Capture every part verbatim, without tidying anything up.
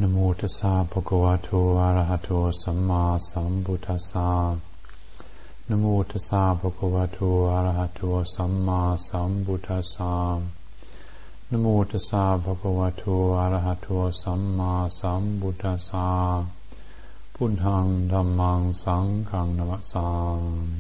Namo tassa bhagavato arahato samma sambuddhassa. Namo tassa bhagavato arahato samma sambuddhassa. Namo tassa bhagavato arahato samma sambuddhassa. Buddhaṃ dhammāṃ saṅghāṃ namassāmi.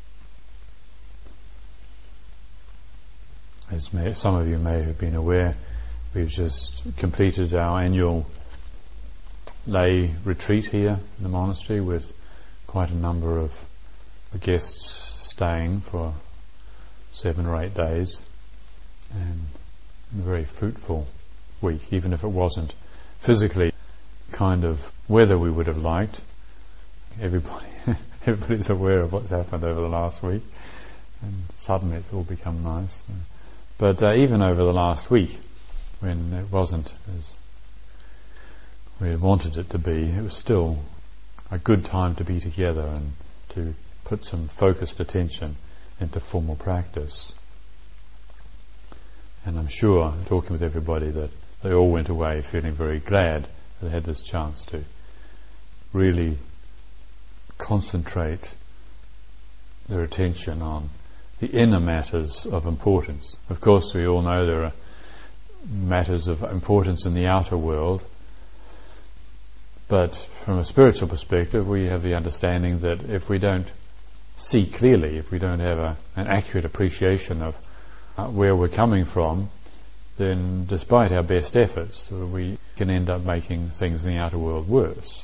As may, some of you may have been aware, we've just completed our annual lay retreat here in the monastery with quite a number of guests staying for seven or eight days, and a very fruitful week, even if it wasn't physically kind of weather we would have liked. Everybody, everybody's aware of what's happened over the last week, and suddenly it's all become nice. But uh, even over the last week, when it wasn't as we had wanted it to be, it was still a good time to be together and to put some focused attention into formal practice. And I'm sure, talking with everybody, that they all went away feeling very glad that they had this chance to really concentrate their attention on the inner matters of importance. Of course, we all know there are matters of importance in the outer world, but from a spiritual perspective, we have the understanding that if we don't see clearly, if we don't have a, an accurate appreciation of uh, where we're coming from, then despite our best efforts, we can end up making things in the outer world worse.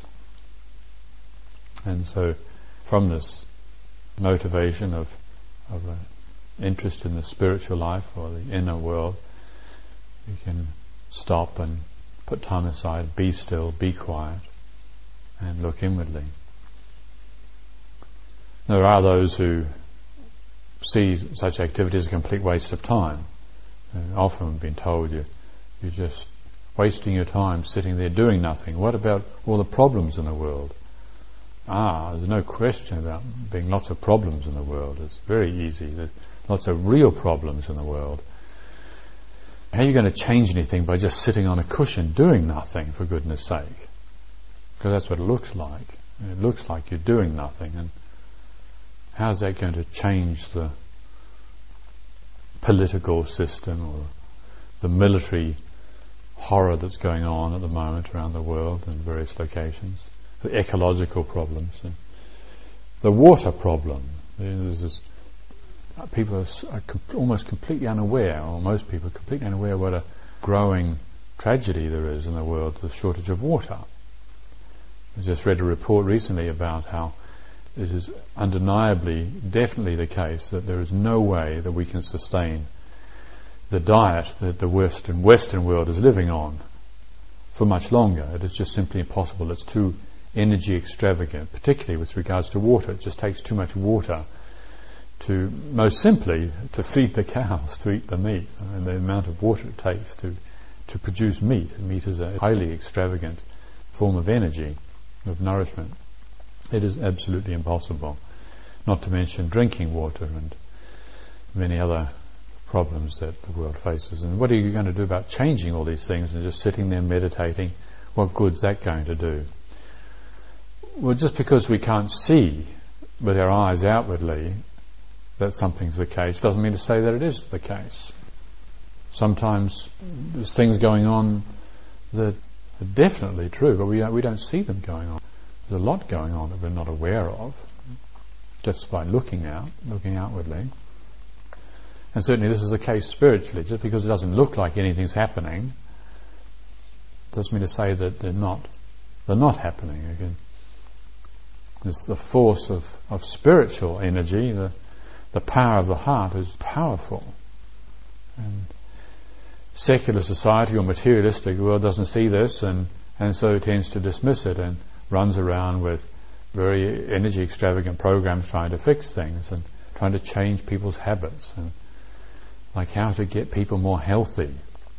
And so, from this motivation of, of an interest in the spiritual life or the inner world, we can stop and put time aside, be still, be quiet, and look inwardly. There are those who see such activity as a complete waste of time. Uh, often been told you, you're just wasting your time sitting there doing nothing. What about all the problems in the world? Ah, there's no question about being lots of problems in the world. It's very easy. There's lots of real problems in the world. How are you going to change anything by just sitting on a cushion doing nothing, for goodness sake? Because that's what it looks like. It looks like you're doing nothing. And how's that going to change the political system or the military horror that's going on at the moment around the world in various locations? The ecological problems, and the water problem. There's this, people are, are com- almost completely unaware, or most people are completely unaware what a growing tragedy there is in the world, the shortage of water. I just read a report recently about how it is undeniably, definitely the case that there is no way that we can sustain the diet that the Western Western world is living on for much longer. It is just simply impossible. It's too energy extravagant, particularly with regards to water. It just takes too much water to, most simply, to feed the cows, to eat the meat. And the amount of water it takes to, to produce meat. Meat is a highly extravagant form of energy, of nourishment. It is absolutely impossible. Not to mention drinking water and many other problems that the world faces. And what are you going to do about changing all these things and just sitting there meditating? What good's that going to do? Well, just because we can't see with our eyes outwardly that something's the case doesn't mean to say that it is the case. Sometimes there's things going on that are definitely true, but we we don't see them going on. There's a lot going on that we're not aware of just by looking out, looking outwardly. And certainly this is the case spiritually. Just because it doesn't look like anything's happening doesn't mean to say that they're not they're not happening. Again, it's the force of, of spiritual energy, the the power of the heart is powerful. And secular society or materialistic world doesn't see this, and, and so tends to dismiss it and runs around with very energy extravagant programs trying to fix things and trying to change people's habits, and like how to get people more healthy.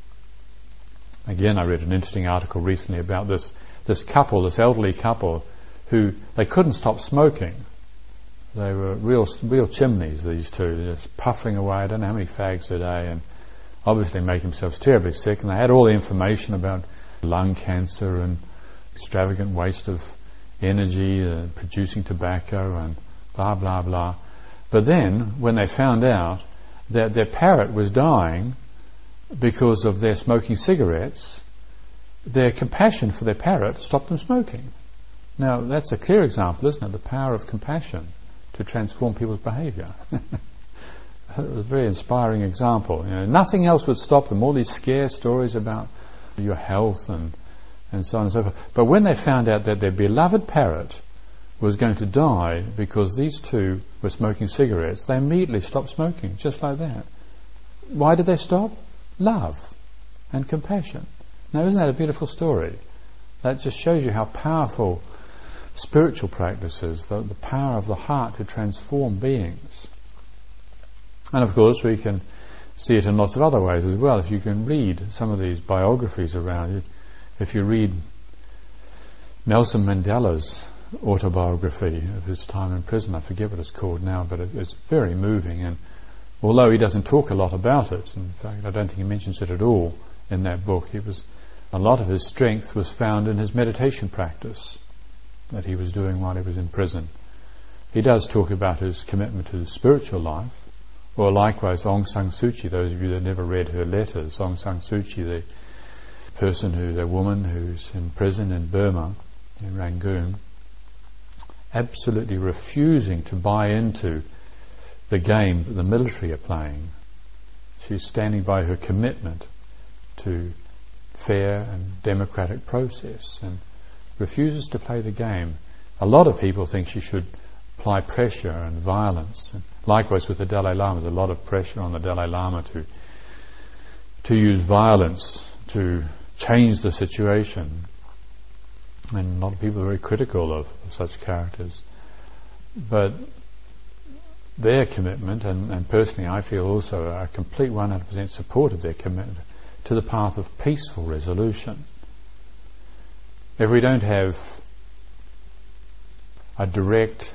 Again, I read an interesting article recently about this this couple, this elderly couple, who they couldn't stop smoking. They were real real chimneys, these two. They're just puffing away, I don't know how many fags a day, and obviously making themselves terribly sick. And they had all the information about lung cancer and extravagant waste of energy, uh, producing tobacco and blah, blah, blah. But then, when they found out that their parrot was dying because of their smoking cigarettes, their compassion for their parrot stopped them smoking. Now, that's a clear example, isn't it? The power of compassion to transform people's behaviour. A very inspiring example. You know, nothing else would stop them. All these scare stories about your health and and so on and so forth. But when they found out that their beloved parrot was going to die because these two were smoking cigarettes, they immediately stopped smoking, just like that. Why did they stop? Love and compassion. Now, isn't that a beautiful story? That just shows you how powerful spiritual practices, the, the power of the heart to transform beings. And of course we can see it in lots of other ways as well. If you can read some of these biographies around you, if you read Nelson Mandela's autobiography of his time in prison, I forget what it's called now, but it, it's very moving, and although he doesn't talk a lot about it, in fact I don't think he mentions it at all in that book, he was a lot of his strength was found in his meditation practice that he was doing while he was in prison. He does talk about his commitment to spiritual life, or likewise Aung San Suu Kyi. Those of you that never read her letters, Aung San Suu Kyi, the person who, the woman who's in prison in Burma, in Rangoon, absolutely refusing to buy into the game that the military are playing. She's standing by her commitment to fair and democratic process and refuses to play the game. A lot of people think she should apply pressure and violence. And likewise with the Dalai Lama, there's a lot of pressure on the Dalai Lama to to use violence to change the situation. And a lot of people are very critical of, of such characters. But their commitment, and, and personally I feel also a complete one hundred percent support of their commitment to the path of peaceful resolution. If we don't have a direct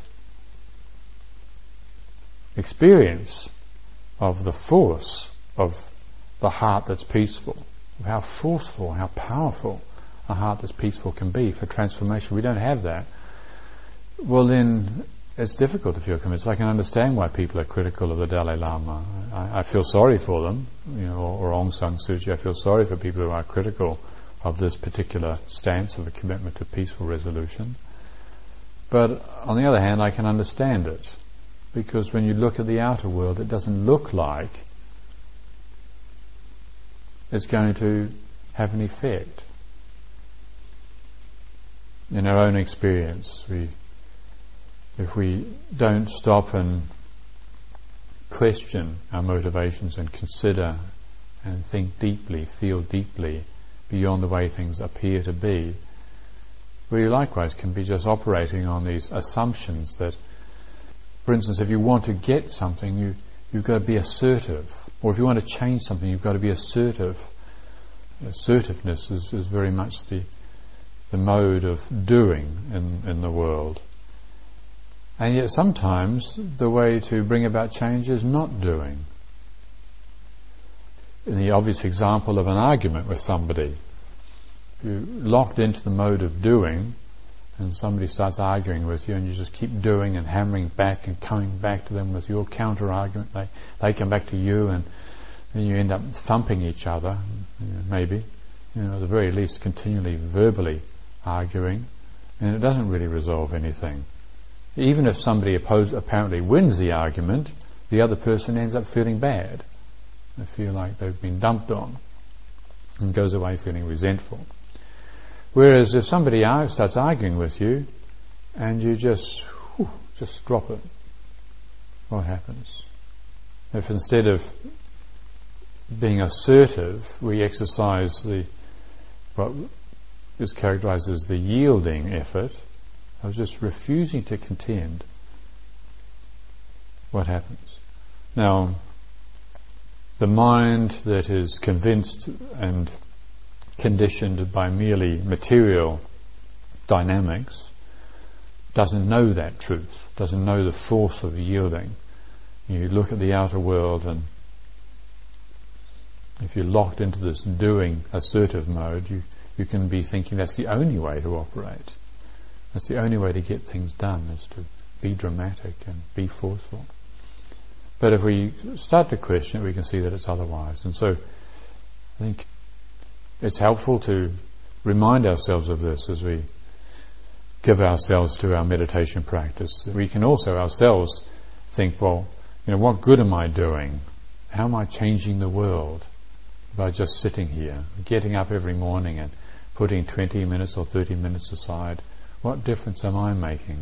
experience of the force of the heart that's peaceful, of how forceful, how powerful a heart that's peaceful can be for transformation, we don't have that, well then it's difficult to feel convinced. I can understand why people are critical of the Dalai Lama. I, I feel sorry for them, you know, or, or Aung San Suu Kyi. I feel sorry for people who are critical of this particular stance of a commitment to peaceful resolution. But on the other hand, I can understand it, because when you look at the outer world, it doesn't look like it's going to have an effect. In our own experience, we if we don't stop and question our motivations and consider and think deeply, feel deeply beyond the way things appear to be, we likewise can be just operating on these assumptions that, for instance, if you want to get something, you, you've got to be assertive. Or if you want to change something, you've got to be assertive. Assertiveness is, is very much the the mode of doing in, in the world. And yet sometimes the way to bring about change is not doing. In the obvious example of an argument with somebody, if you're locked into the mode of doing and somebody starts arguing with you and you just keep doing and hammering back and coming back to them with your counter argument, they, they come back to you and then you end up thumping each other, you know, maybe, you know, at the very least continually verbally arguing, and it doesn't really resolve anything. Even if somebody oppose, apparently wins the argument, the other person ends up feeling bad. They feel like they've been dumped on and goes away feeling resentful. Whereas if somebody ar- starts arguing with you and you just whew, just drop it, what happens? If instead of being assertive, we exercise the what is characterized as the yielding effort of just refusing to contend, what happens? Now, the mind that is convinced and conditioned by merely material dynamics doesn't know that truth, doesn't know the force of yielding. You look at the outer world, and if you're locked into this doing assertive mode, you you can be thinking that's the only way to operate. That's the only way to get things done, is to be dramatic and be forceful. But if we start to question it, we can see that it's otherwise. And so I think it's helpful to remind ourselves of this as we give ourselves to our meditation practice. We can also ourselves think, well, you know, what good am I doing? How am I changing the world by just sitting here, getting up every morning and putting twenty minutes or thirty minutes aside? What difference am I making?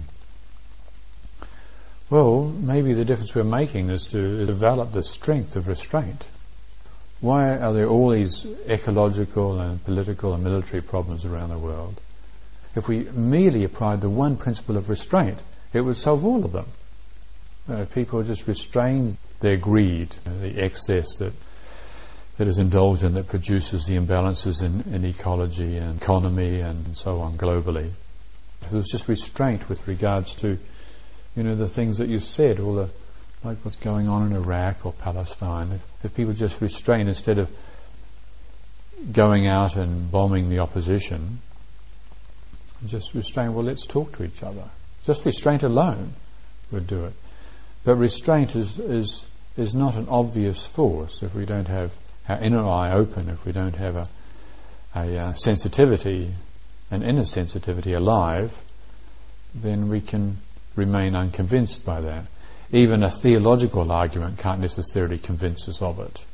Well, maybe the difference we're making is to develop the strength of restraint. Why are there all these ecological and political and military problems around the world? If we merely applied the one principle of restraint, it would solve all of them. You know, if people just restrain their greed, you know, the excess that that is indulged in, that produces the imbalances in, in ecology and economy and so on globally. If it was just restraint with regards to, you know, the things that you said, or the, like what's going on in Iraq or Palestine, if, if people just restrain instead of going out and bombing the opposition, just restrain, well, let's talk to each other. Just restraint alone would do it. But restraint is, is, is not an obvious force if we don't have our inner eye open, if we don't have a, a uh, sensitivity, an inner sensitivity alive, then we can remain unconvinced by that. Even a theological argument can't necessarily convince us of it.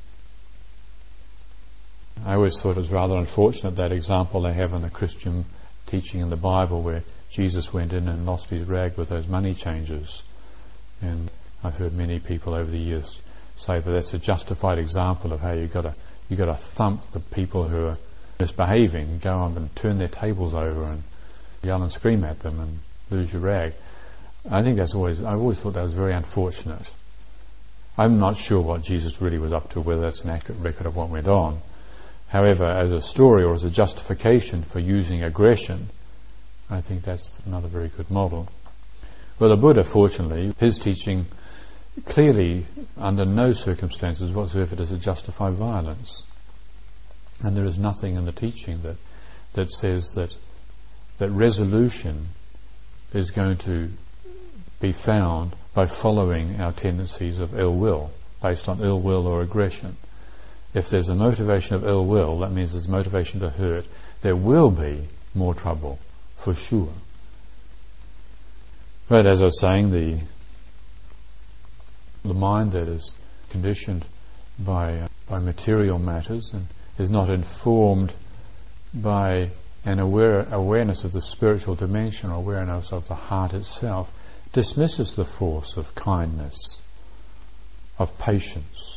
I always thought it was rather unfortunate, that example they have in the Christian teaching in the Bible where Jesus went in and lost his rag with those money changers. And I've heard many people over the years say that that's a justified example of how you've got to you got to thump the people who are misbehaving, go on and turn their tables over and yell and scream at them and lose your rag. I think that's always, I've always thought that was very unfortunate. I'm not sure what Jesus really was up to, whether that's an accurate record of what went on. However, as a story or as a justification for using aggression, I think that's not a very good model. Well, the Buddha, fortunately, his teaching clearly, under no circumstances whatsoever, does it justify violence. And there is nothing in the teaching that that says that that resolution is going to be found by following our tendencies of ill will, based on ill will or aggression. If there's a motivation of ill will, that means there's motivation to hurt. There will be more trouble, for sure. But as I was saying, the the mind that is conditioned by uh, by material matters and is not informed by an aware, awareness of the spiritual dimension, or awareness of the heart itself, dismisses the force of kindness, of patience.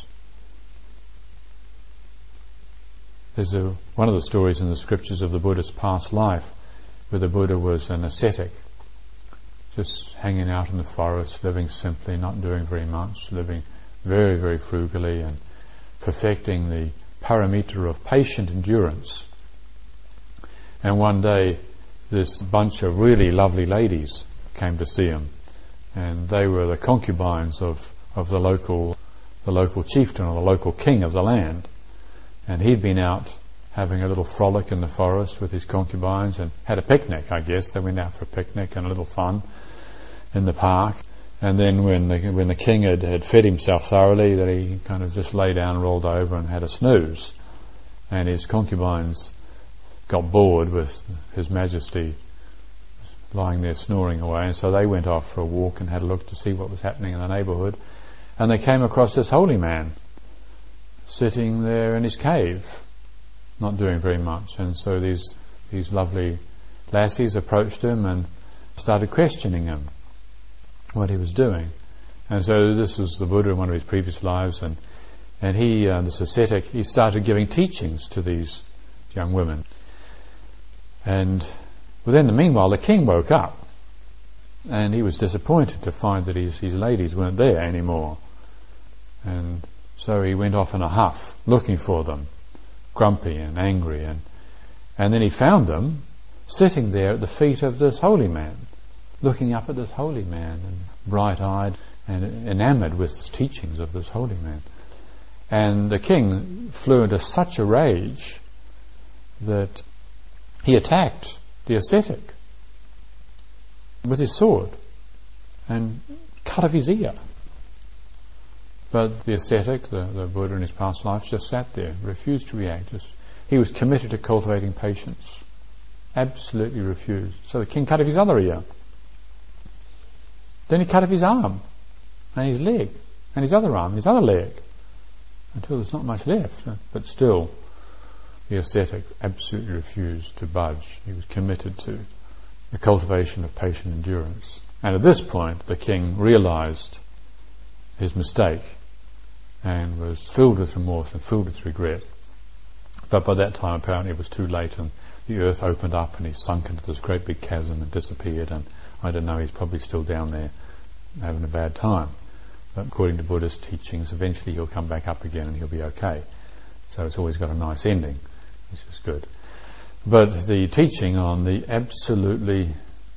There's a, one of the stories in the scriptures of the Buddha's past life, where the Buddha was an ascetic, just hanging out in the forest, living simply, not doing very much, living very, very frugally and perfecting the paramita of patient endurance. And one day this bunch of really lovely ladies came to see him, and they were the concubines of, of the local the local chieftain or the local king of the land. And he'd been out having a little frolic in the forest with his concubines and had a picnic, I guess. They went out for a picnic and a little fun in the park. And then when the, when the king had, had fed himself thoroughly, that he kind of just lay down, rolled over and had a snooze. And his concubines got bored with His Majesty lying there snoring away, and so they went off for a walk and had a look to see what was happening in the neighbourhood. And they came across this holy man sitting there in his cave, not doing very much. And so these these lovely lassies approached him and started questioning him what he was doing. And so this was the Buddha in one of his previous lives, and and he, uh, this ascetic, he started giving teachings to these young women. And within the meanwhile, the king woke up, and he was disappointed to find that his, his ladies weren't there anymore. And so he went off in a huff, looking for them, grumpy and angry, and and then he found them sitting there at the feet of this holy man, looking up at this holy man, and bright-eyed and enamored with the teachings of this holy man. And the king flew into such a rage that he attacked the ascetic with his sword and cut off his ear. But the ascetic, the, the Buddha in his past lives, just sat there, refused to react. Just, he was committed to cultivating patience. Absolutely refused. So the king cut off his other ear. Then he cut off his arm and his leg and his other arm, his other leg, until there's not much left. But still, the ascetic absolutely refused to budge. He was committed to the cultivation of patient endurance. And at this point, the king realized his mistake and was filled with remorse and filled with regret. But by that time, apparently, it was too late, and the earth opened up and he sunk into this great big chasm and disappeared. And I don't know, he's probably still down there having a bad time. But according to Buddhist teachings, eventually he'll come back up again and he'll be okay. So it's always got a nice ending, which is good. But the teaching on the absolutely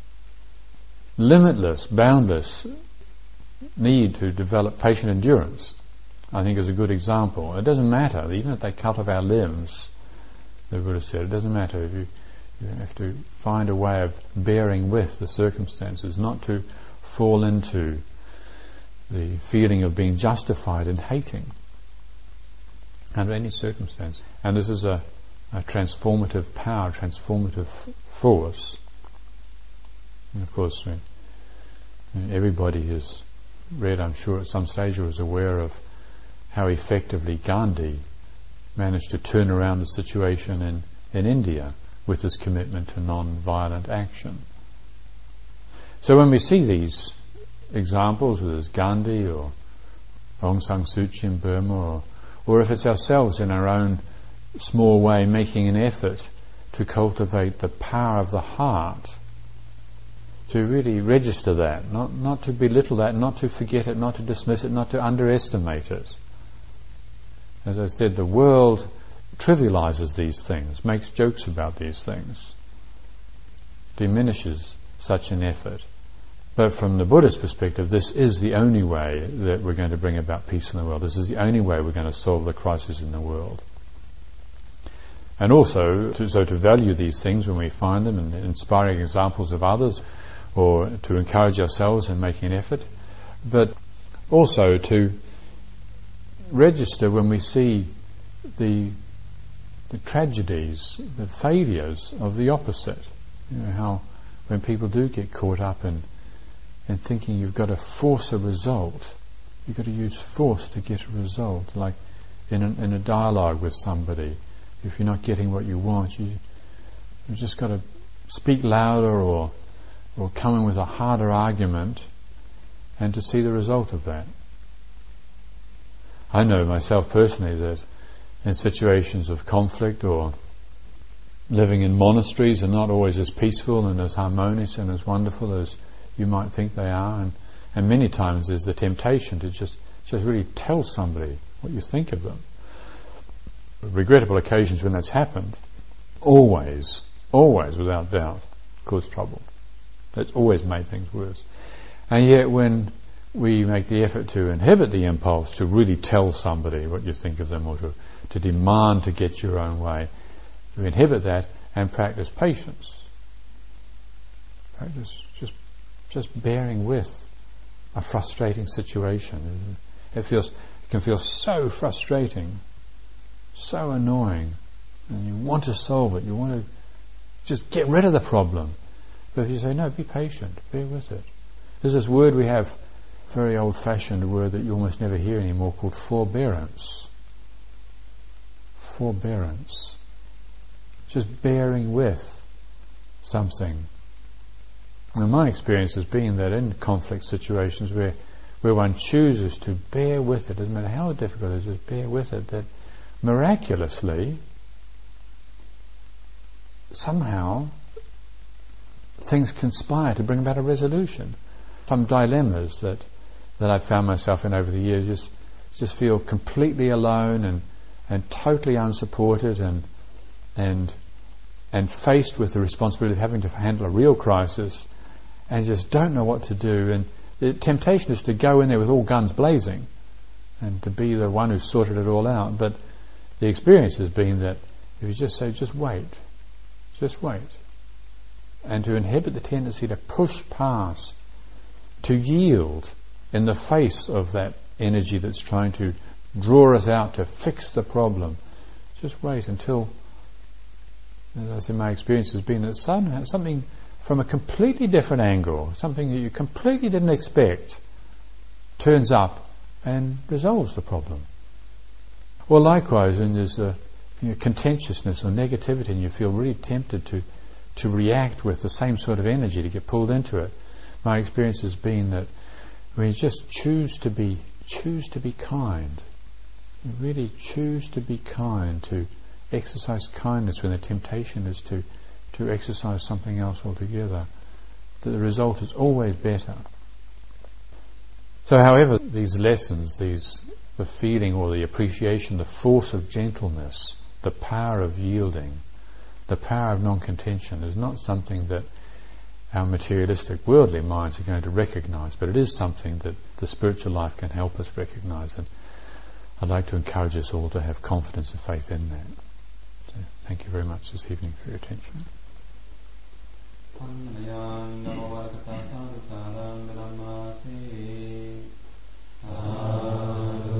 limitless, boundless need to develop patient endurance, I think, is a good example. It doesn't matter, even if they cut off our limbs, the Buddha said, it doesn't matter if you, you have to find a way of bearing with the circumstances, not to fall into the feeling of being justified in hating under any circumstance. And this is a, a transformative power, transformative force. And of course, we, everybody has read, I'm sure at some stage, or is aware of how effectively Gandhi managed to turn around the situation in, in India with his commitment to non-violent action. So when we see these examples, whether it's Gandhi or Aung San Suu Kyi in Burma, or, or if it's ourselves in our own small way making an effort to cultivate the power of the heart, to really register that, not, not to belittle that, not to forget it, not to dismiss it, not to underestimate it. As I said, the world trivializes these things, makes jokes about these things, diminishes such an effort. But from the Buddhist perspective, this is the only way that we're going to bring about peace in the world. This is the only way we're going to solve the crisis in the world. And also, to, so to value these things when we find them, and inspiring examples of others, or to encourage ourselves in making an effort, but also to register when we see the the tragedies, the failures of the opposite. You know, how when people do get caught up in in thinking you've got to force a result, you've got to use force to get a result, like in a, in a dialogue with somebody. If you're not getting what you want, you you've just got to speak louder, or or come in with a harder argument, and to see the result of that. I know myself personally that in situations of conflict, or living in monasteries, are not always as peaceful and as harmonious and as wonderful as you might think they are, and, and many times there's the temptation to just, just really tell somebody what you think of them. Regrettable occasions when that's happened, always, always without doubt, cause trouble. That's always made things worse. And yet when we make the effort to inhibit the impulse to really tell somebody what you think of them, or to, to demand to get your own way, we inhibit that and practice patience. Practice just just bearing with a frustrating situation. It feels it can feel so frustrating, so annoying, and you want to solve it. You want to just get rid of the problem. But if you say, no, be patient, bear with it. There's this word we have, very old-fashioned word that you almost never hear anymore, called forbearance. Forbearance. Just bearing with something. And my experience has been that in conflict situations where, where one chooses to bear with it, doesn't matter how difficult it is, just bear with it, that miraculously, somehow, things conspire to bring about a resolution. Some dilemmas that that I've found myself in over the years, just just feel completely alone and and totally unsupported, and and and faced with the responsibility of having to handle a real crisis, and just don't know what to do. And the temptation is to go in there with all guns blazing and to be the one who sorted it all out. But the experience has been that if you just say, just wait, Just wait. And to inhibit the tendency to push past, to yield in the face of that energy that's trying to draw us out to fix the problem. Just wait until, as I said, my experience has been that some, something from a completely different angle, something that you completely didn't expect, turns up and resolves the problem. Or likewise, when there's a you know, contentiousness or negativity and you feel really tempted to to react with the same sort of energy, to get pulled into it, my experience has been that when you just choose to be choose to be kind, you really choose to be kind, to exercise kindness when the temptation is to to exercise something else altogether, that the result is always better. So however these lessons, these the feeling or the appreciation, the force of gentleness, the power of yielding, the power of non-contention is not something that our materialistic worldly minds are going to recognize, but it is something that the spiritual life can help us recognize, and I'd like to encourage us all to have confidence and faith in that. So thank you very much this evening for your attention. Sadhu.